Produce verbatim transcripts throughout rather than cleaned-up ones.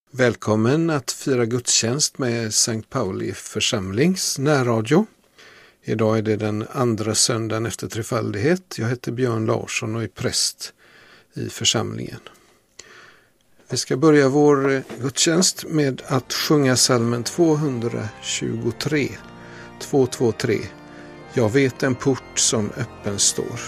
Välkommen att fira gudstjänst med Sankt Pauli församlings närradio. Idag är det den andra söndagen efter trefaldighet. Jag heter Björn Larsson och är präst i församlingen. Vi ska börja vår gudstjänst med att sjunga psalmen tvåhundratjugotre. två två tre. Jag vet en port som öppen står.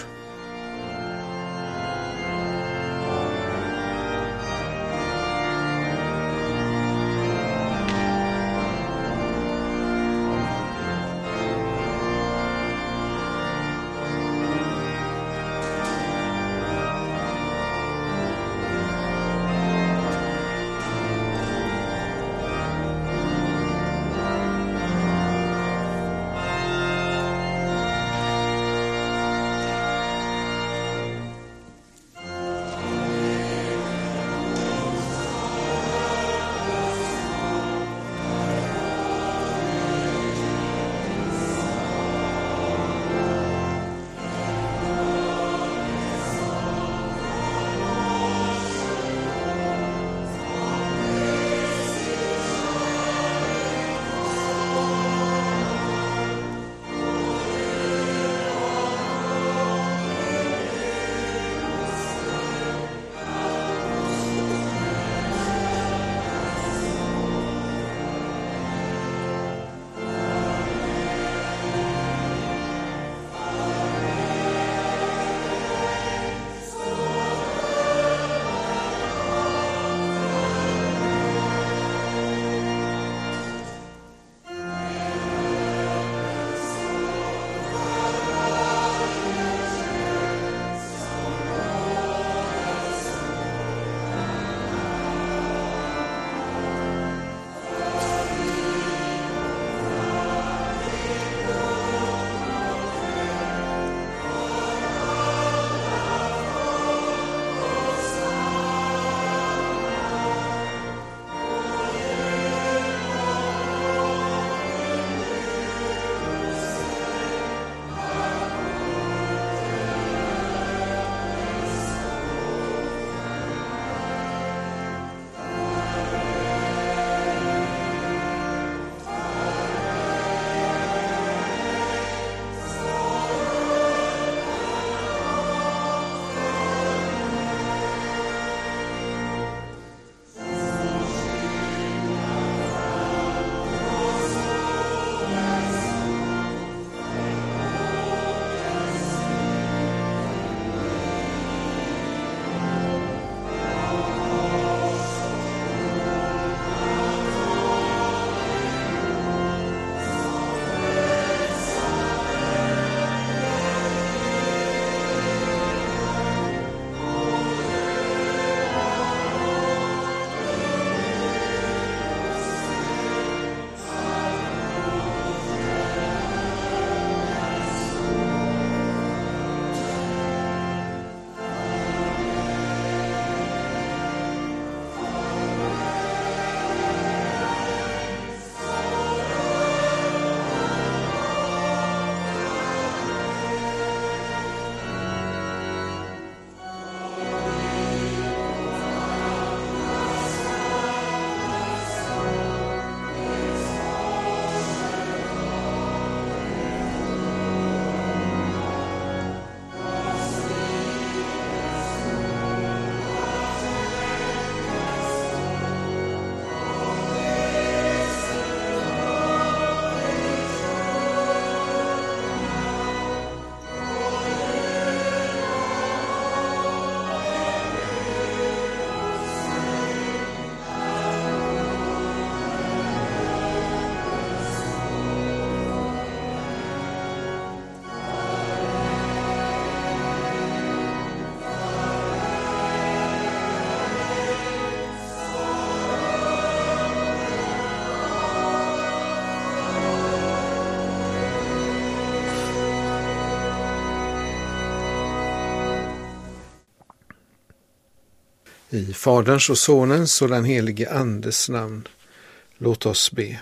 I Faderns och Sonens och den helige Andes namn. Låt oss be.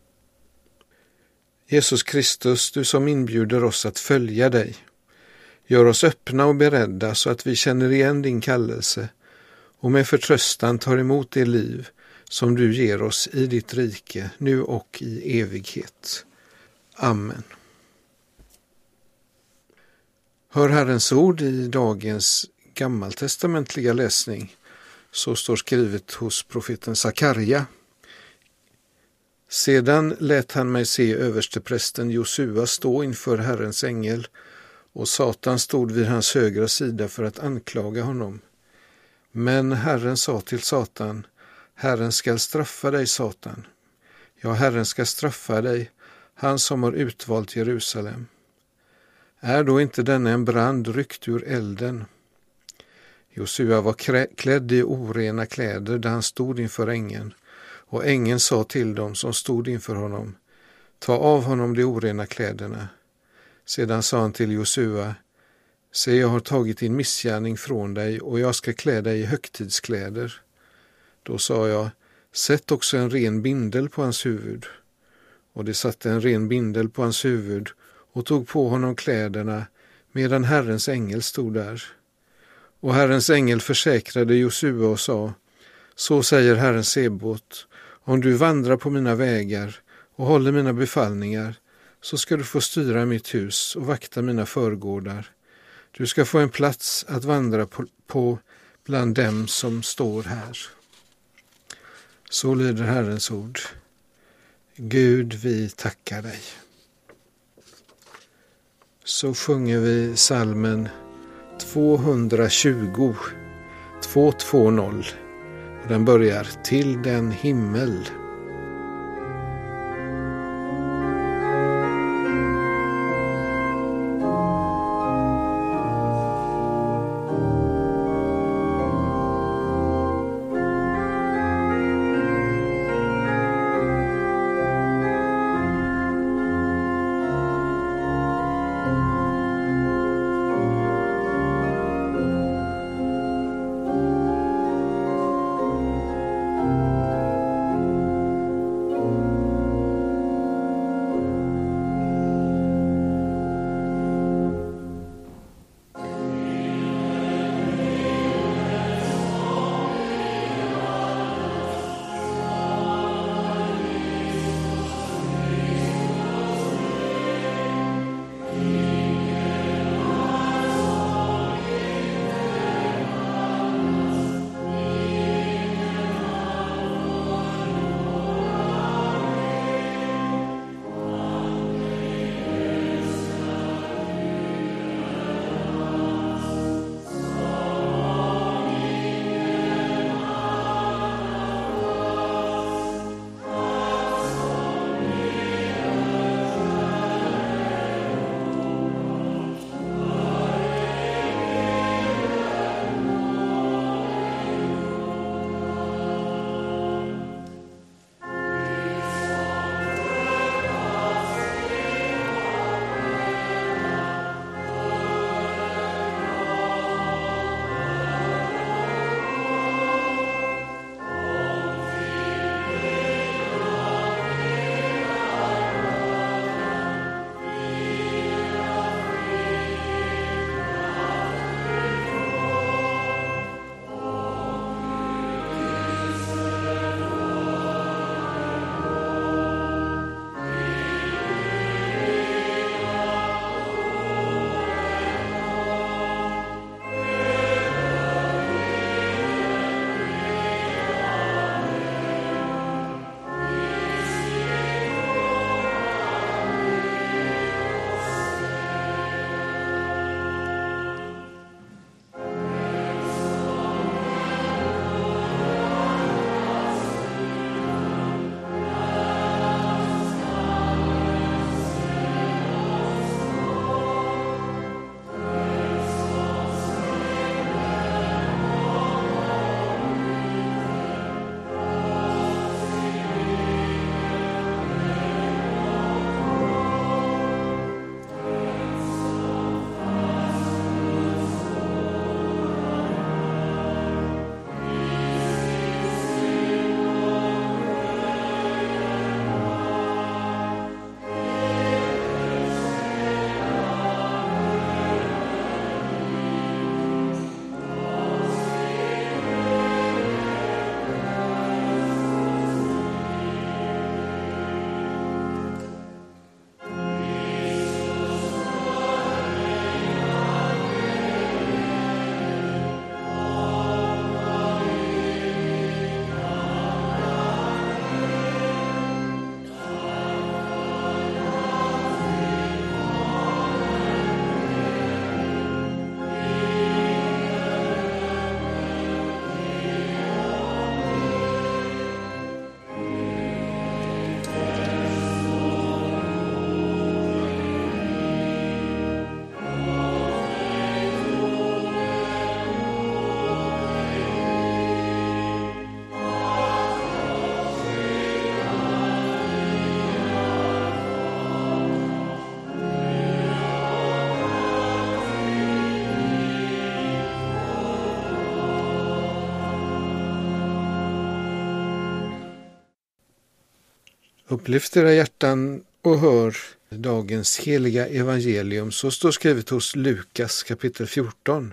Jesus Kristus, du som inbjuder oss att följa dig. Gör oss öppna och beredda så att vi känner igen din kallelse och med förtröstan tar emot det liv som du ger oss i ditt rike, nu och i evighet. Amen. Hör Herrens ord i dagens gammaltestamentliga läsning. Så står skrivet hos profeten Sakarja. Sedan lät han mig se översteprästen Josua stå inför Herrens ängel, och Satan stod vid hans högra sida för att anklaga honom. Men Herren sa till Satan: Herren skall straffa dig, Satan. Ja, Herren ska straffa dig, han som har utvalt Jerusalem. Är då inte denna en brand ryckt ur elden? Josua var klädd i orena kläder där han stod inför ängeln, och ängeln sa till dem som stod inför honom: ta av honom de orena kläderna. Sedan sa han till Josua: se, jag har tagit din missgärning från dig, och jag ska klä dig i högtidskläder. Då sa jag: sätt också en ren bindel på hans huvud. Och det satte en ren bindel på hans huvud och tog på honom kläderna, medan Herrens ängel stod där. Och Herrens ängel försäkrade Josua och sa: så säger Herren Sebot, om du vandrar på mina vägar och håller mina befallningar, så ska du få styra mitt hus och vakta mina förgårdar. Du ska få en plats att vandra på, på bland dem som står här. Så lyder Herrens ord. Gud, vi tackar dig. Så sjunger vi psalmen tvåhundratjugo, tvåhundratvåhundra, och den börjar: till den himmel. Upplyft era hjärtan och hör dagens heliga evangelium, så står skrivet hos Lukas kapitel fjorton.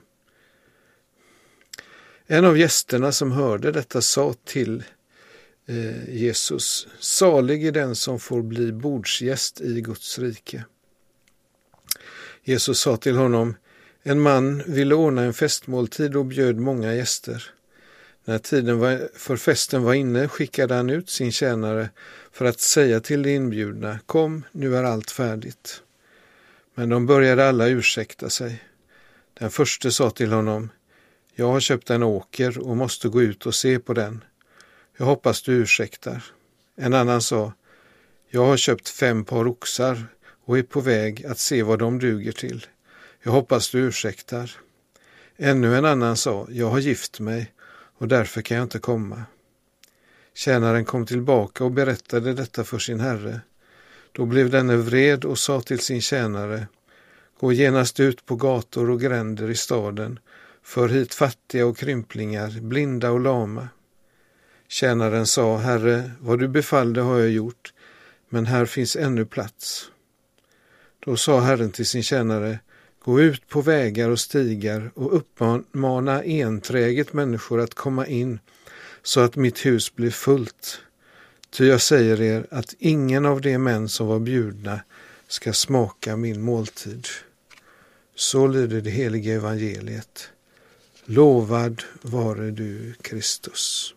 En av gästerna som hörde detta sa till eh, Jesus: salig är den som får bli bordsgäst i Guds rike. Jesus sa till honom: en man ville ordna en festmåltid och bjöd många gäster. När tiden var, för festen var inne skickade han ut sin tjänare för att säga till de inbjudna: kom, nu är allt färdigt. Men de började alla ursäkta sig. Den förste sa till honom: jag har köpt en åker och måste gå ut och se på den. Jag hoppas du ursäktar. En annan sa: jag har köpt fem par oxar och är på väg att se vad de duger till. Jag hoppas du ursäktar. Ännu en annan sa: jag har gift mig och därför kan jag inte komma. Tjänaren kom tillbaka och berättade detta för sin herre. Då blev denne vred och sa till sin tjänare: gå genast ut på gator och gränder i staden, för hit fattiga och krymplingar, blinda och lama. Tjänaren sa: herre, vad du befallde har jag gjort, men här finns ännu plats. Då sa Herren till sin tjänare: gå ut på vägar och stigar och uppmana enträget människor att komma in, så att mitt hus blir fullt. Ty jag säger er att ingen av de män som var bjudna ska smaka min måltid. Så lyder det heliga evangeliet. Lovad vare du, Kristus.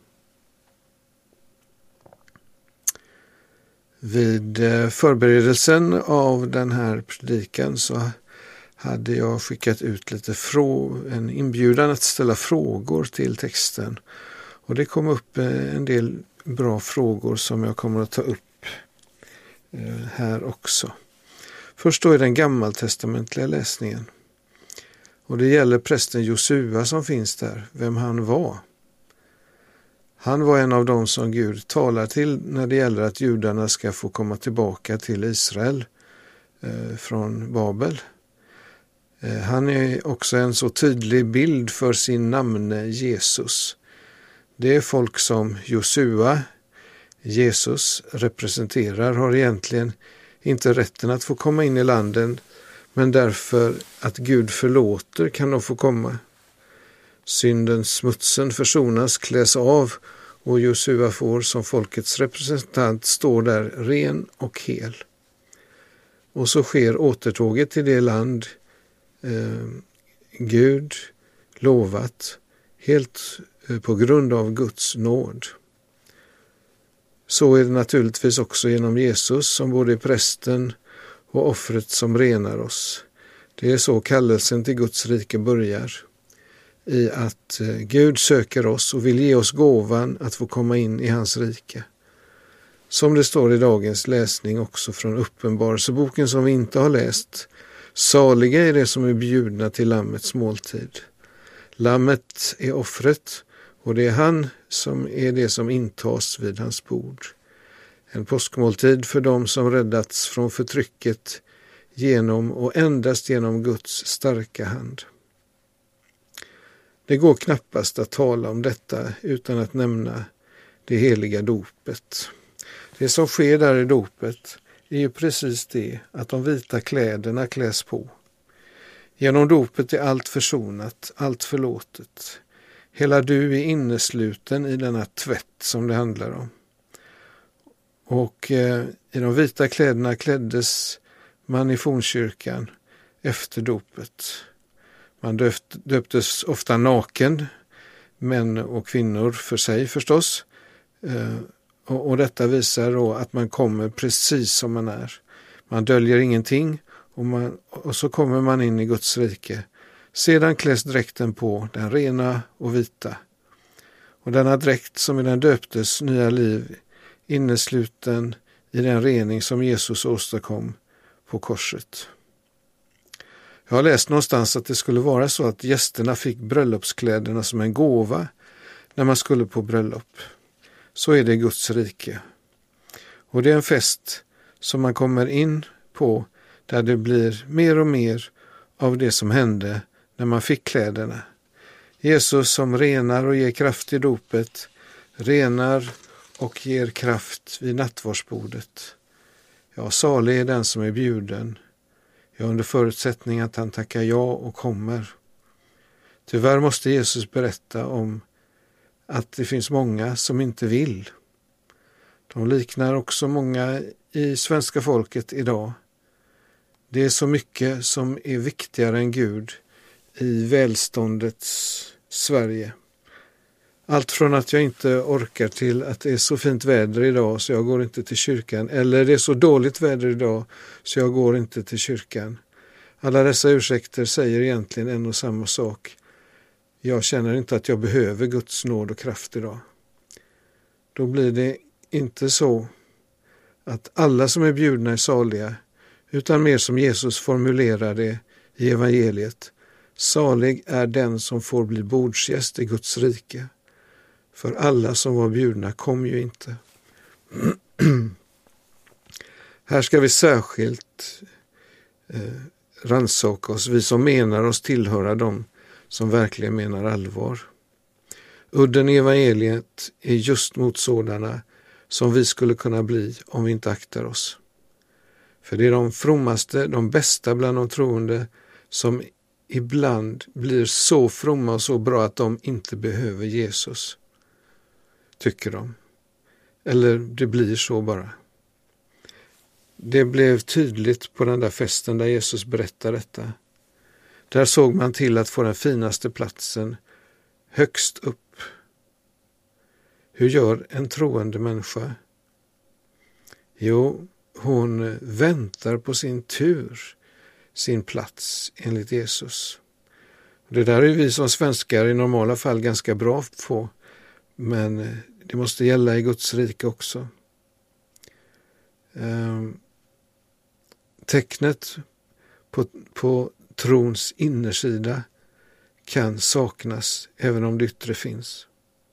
Vid förberedelsen av den här predikan så hade jag skickat ut lite frå- en inbjudan att ställa frågor till texten. Och det kom upp en del bra frågor som jag kommer att ta upp här också. Först då är den gammaltestamentliga läsningen. Och det gäller prästen Josua som finns där, vem han var. Han var en av dem som Gud talar till när det gäller att judarna ska få komma tillbaka till Israel eh, från Babel. Eh, han är också en så tydlig bild för sin namne Jesus. Det är folk som Josua, Jesus, representerar har egentligen inte rätten att få komma in i landen, men därför att Gud förlåter kan de få komma. Syndens smutsen försonas, kläs av, och Josua får som folkets representant stå där ren och hel. Och så sker återtåget till det land eh, Gud lovat, helt eh, på grund av Guds nåd. Så är det naturligtvis också genom Jesus, som både är prästen och offret som renar oss. Det är så kallelsen till Guds rike börjar. I att Gud söker oss och vill ge oss gåvan att få komma in i hans rike. Som det står i dagens läsning också från Uppenbarelseboken som vi inte har läst. Saliga är det som är bjudna till lammets måltid. Lammet är offret och det är han som är det som intas vid hans bord. En påskmåltid för dem som räddats från förtrycket genom och endast genom Guds starka hand. Det går knappast att tala om detta utan att nämna det heliga dopet. Det som sker där i dopet är ju precis det, att de vita kläderna kläs på. Genom dopet är allt försonat, allt förlåtet. Hela du är innesluten i denna tvätt som det handlar om. Och eh, i de vita kläderna kläddes man i fornkyrkan efter dopet. Man döpt, döptes ofta naken, män och kvinnor för sig förstås. Eh, och, och detta visar då att man kommer precis som man är. Man döljer ingenting och, man, och så kommer man in i Guds rike. Sedan kläs dräkten på, den rena och vita. Och denna dräkt som i den döptes nya liv innesluten i den rening som Jesus åstadkom på korset. Jag har läst någonstans att det skulle vara så att gästerna fick bröllopskläderna som en gåva när man skulle på bröllop. Så är det i Guds rike. Och det är en fest som man kommer in på där det blir mer och mer av det som hände när man fick kläderna. Jesus som renar och ger kraft i dopet, renar och ger kraft vid nattvardsbordet. Ja, salig är den som är bjuden. Ja, under förutsättning att han tackar ja och kommer. Tyvärr måste Jesus berätta om att det finns många som inte vill. De liknar också många i svenska folket idag. Det är så mycket som är viktigare än Gud i välståndets Sverige. Allt från att jag inte orkar till att det är så fint väder idag så jag går inte till kyrkan. Eller det är så dåligt väder idag så jag går inte till kyrkan. Alla dessa ursäkter säger egentligen en och samma sak. Jag känner inte att jag behöver Guds nåd och kraft idag. Då blir det inte så att alla som är bjudna är saliga, utan mer som Jesus formulerar det i evangeliet. Salig är den som får bli bordsgäst i Guds rike. För alla som var bjudna kom ju inte. Här ska vi särskilt eh, rannsaka oss, vi som menar oss tillhöra dem som verkligen menar allvar. Udden i evangeliet är just mot sådana som vi skulle kunna bli om vi inte aktar oss. För det är de frommaste, de bästa bland de troende som ibland blir så fromma och så bra att de inte behöver Jesus, tycker de. Eller det blir så bara. Det blev tydligt på den där festen där Jesus berättade detta. Där såg man till att få den finaste platsen högst upp. Hur gör en troende människa? Jo, hon väntar på sin tur, sin plats enligt Jesus. Det där är vi som svenskar i normala fall ganska bra på, men det måste gälla i Guds rike också. Ehm, tecknet på, på trons innersida kan saknas även om det yttre finns.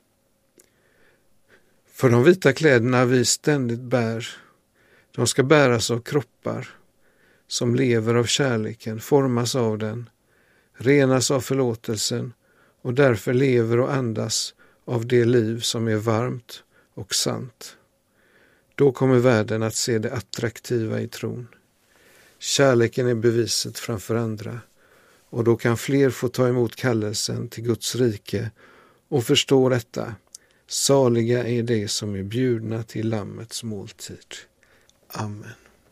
För de vita kläderna vi ständigt bär, de ska bäras av kroppar som lever av kärleken, formas av den, renas av förlåtelsen och därför lever och andas av det liv som är varmt och sant. Då kommer världen att se det attraktiva i tron. Kärleken är beviset framför andra och då kan fler få ta emot kallelsen till Guds rike och förstå detta. Saliga är det som är bjudna till lammets måltid. Amen.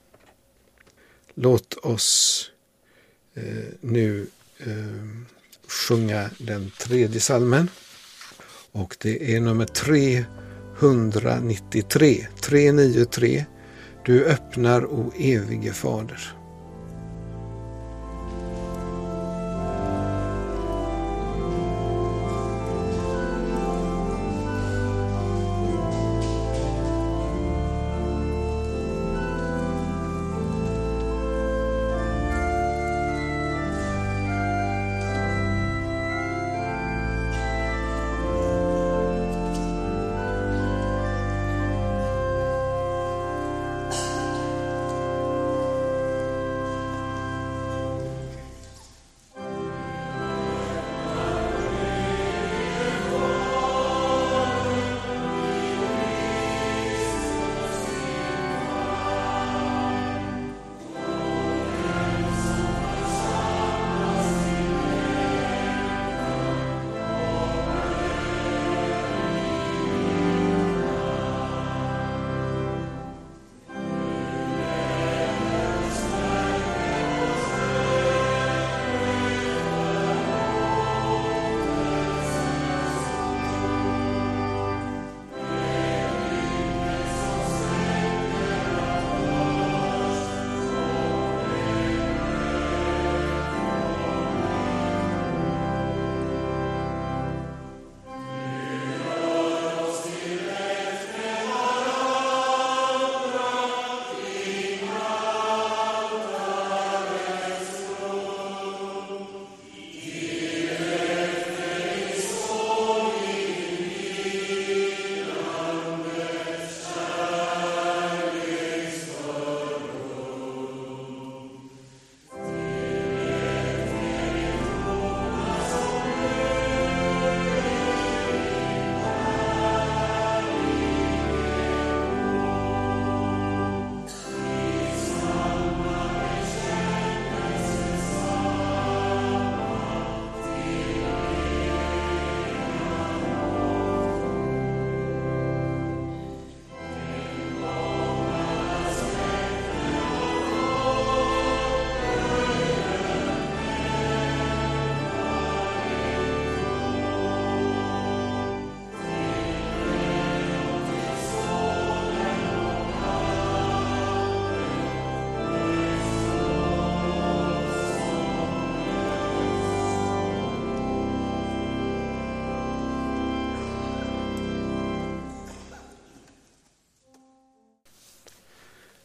Låt oss eh, nu eh, sjunga den tredje salmen. Och det är nummer trehundranittiotre. trehundranittiotre. Du öppnar, o evige fader.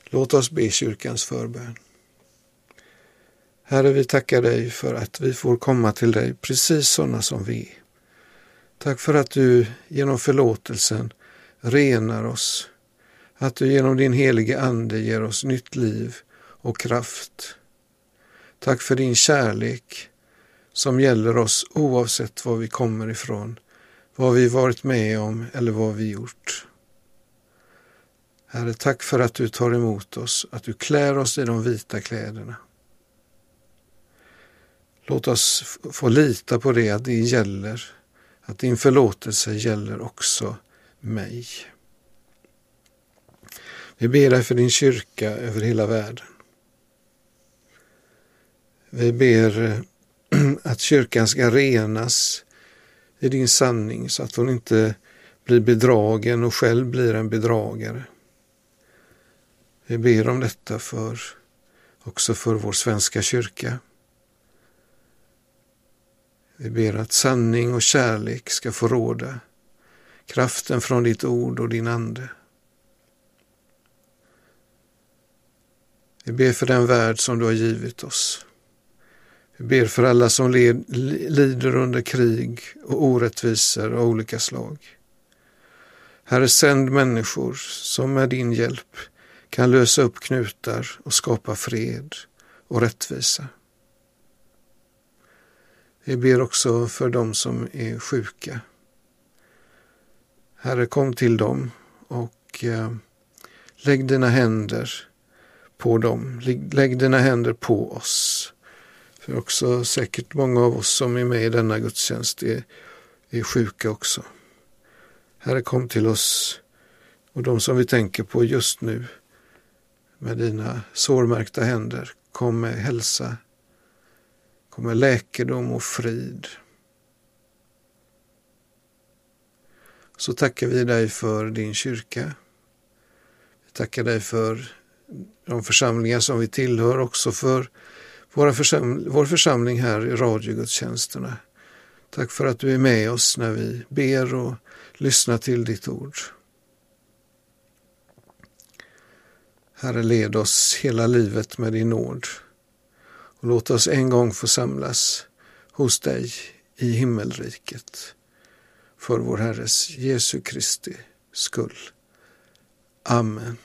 Låt oss be kyrkans förbön. Herre, vi tackar dig för att vi får komma till dig precis sådana som vi är. Tack för att du genom förlåtelsen renar oss. Att du genom din helige ande ger oss nytt liv och kraft. Tack för din kärlek som gäller oss oavsett var vi kommer ifrån, vad vi varit med om eller vad vi gjort. Herre, tack för att du tar emot oss, att du klär oss i de vita kläderna. Låt oss få lita på det, att det gäller, att din förlåtelse gäller också mig. Vi ber dig för din kyrka över hela världen. Vi ber att kyrkan ska renas i din sanning så att hon inte blir bedragen och själv blir en bedragare. Vi ber om detta för, också för vår svenska kyrka. Vi ber att sanning och kärlek ska få råda, kraften från ditt ord och din ande. Vi ber för den värld som du har givit oss. Vi ber för alla som led, lider under krig och orättvisor av olika slag. Herre, sänd människor som med din hjälp kan lösa upp knutar och skapa fred och rättvisa. Vi ber också för dem som är sjuka. Herre, kom till dem och eh, lägg dina händer på dem. Lägg, lägg dina händer på oss. För också säkert många av oss som är med i denna gudstjänst är, är sjuka också. Herre, kom till oss och de som vi tänker på just nu med dina sårmärkta händer. Kom med hälsa, kom med läkedom och frid. Så tackar vi dig för din kyrka. Vi tackar dig för de församlingar som vi tillhör, också för våra försam- vår församling här i radiogudstjänsterna. Tack för att du är med oss när vi ber och lyssnar till ditt ord. Herre, led oss hela livet med din nåd och låt oss en gång få samlas hos dig i himmelriket för vår Herres Jesu Kristi skull. Amen.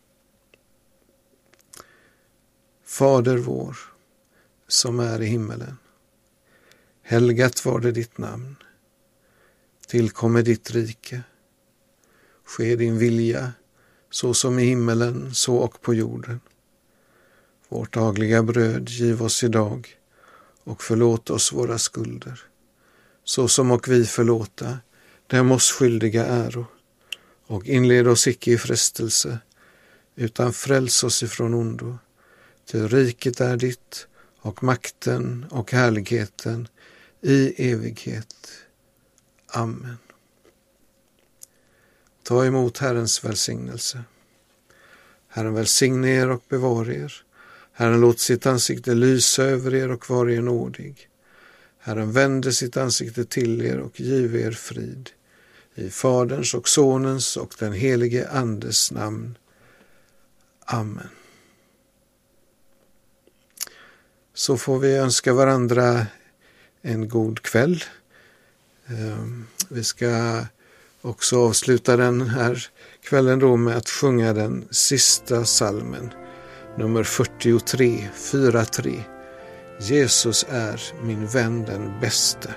Fader vår, som är i himmelen. Helgat var det ditt namn. Tillkommer ditt rike. Ske din vilja, så som i himmelen, så och på jorden. Vårt dagliga bröd giv oss idag och förlåt oss våra skulder, så som och vi förlåta dem oss skyldiga äro. Och inled oss icke i frestelse, utan fräls oss ifrån ondo. Ty riket är ditt, och makten och härligheten i evighet. Amen. Ta emot Herrens välsignelse. Herren välsigne er och bevara er. Herren låt sitt ansikte lysa över er och vara er nådig. Herren vände sitt ansikte till er och giv er frid. I Faderns och Sonens och den helige Andes namn. Amen. Så får vi önska varandra en god kväll. Vi ska också avsluta den här kvällen då med att sjunga den sista salmen, nummer fyrtiotre, fyra tre. Jesus är min vän den bäste.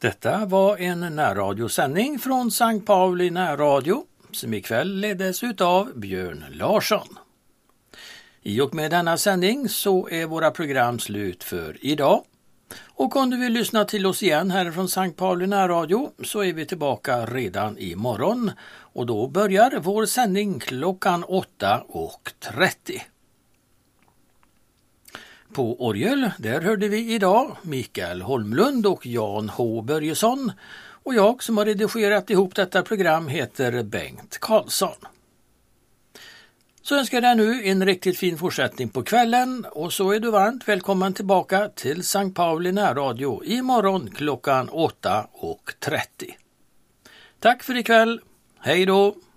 Detta var en närradiosändning från Sankt Pauli närradio som ikväll leddes utav Björn Larsson. I och med denna sändning så är våra program slut för idag. Och om du vill lyssna till oss igen här från Sankt Pauli närradio så är vi tillbaka redan imorgon. Och då börjar vår sändning klockan åtta och trettio. På orgel, där hörde vi idag Mikael Holmlund och Jan H. Börjesson. Och jag som har redigerat ihop detta program heter Bengt Karlsson. Så önskar jag nu en riktigt fin fortsättning på kvällen och så är du varmt välkommen tillbaka till Sankt Pauli närradio imorgon klockan åtta och trettio. Tack för ikväll. Hej då!